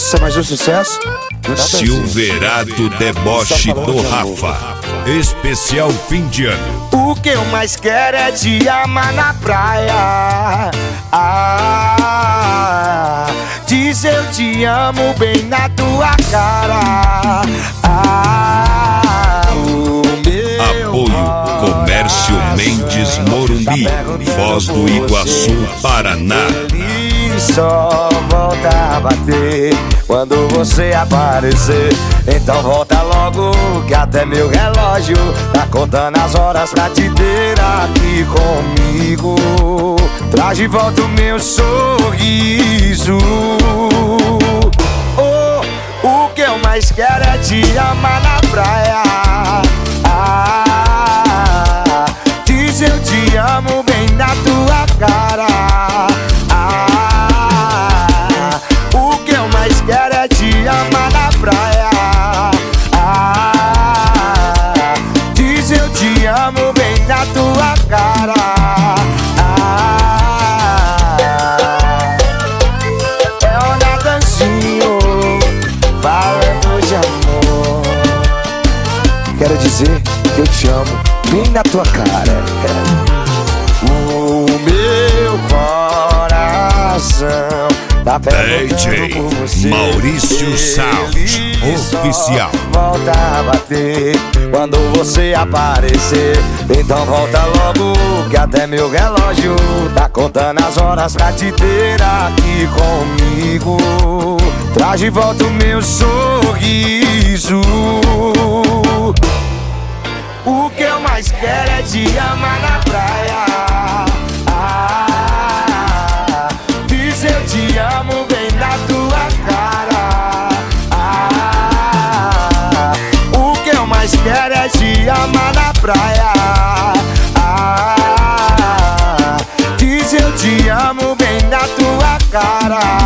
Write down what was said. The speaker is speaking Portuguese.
Esse é mais um sucesso. Silverado Deboche do Rafa. Especial fim de ano. O que eu mais quero é te amar na praia. Diz eu te amo bem na tua cara. Apoio Comércio Mendes Morumbi, Foz do Iguaçu, Paraná. E só volta a bater quando você aparecer. Então volta logo que até meu relógio tá contando as horas pra te ter aqui comigo. Traz de volta o meu sorriso. O que eu mais quero é te amar na praia. Diz eu te amo bem na tua cara. O que eu mais quero é te amar na praia. Diz eu te amo bem na tua cara. É o Natanzinho falando de amor. Quero dizer que eu te amo bem na tua cara. O meu coração tá DJ Maurício Sound Oficial. Volta a bater quando você aparecer. Então volta logo que até meu relógio tá contando as horas pra te ter aqui comigo. Traz de volta o meu sorriso. O que eu mais quero é te amar na praia. Diz eu te amo bem na tua cara. O que eu mais quero é te amar na praia. Diz eu te amo bem na tua cara.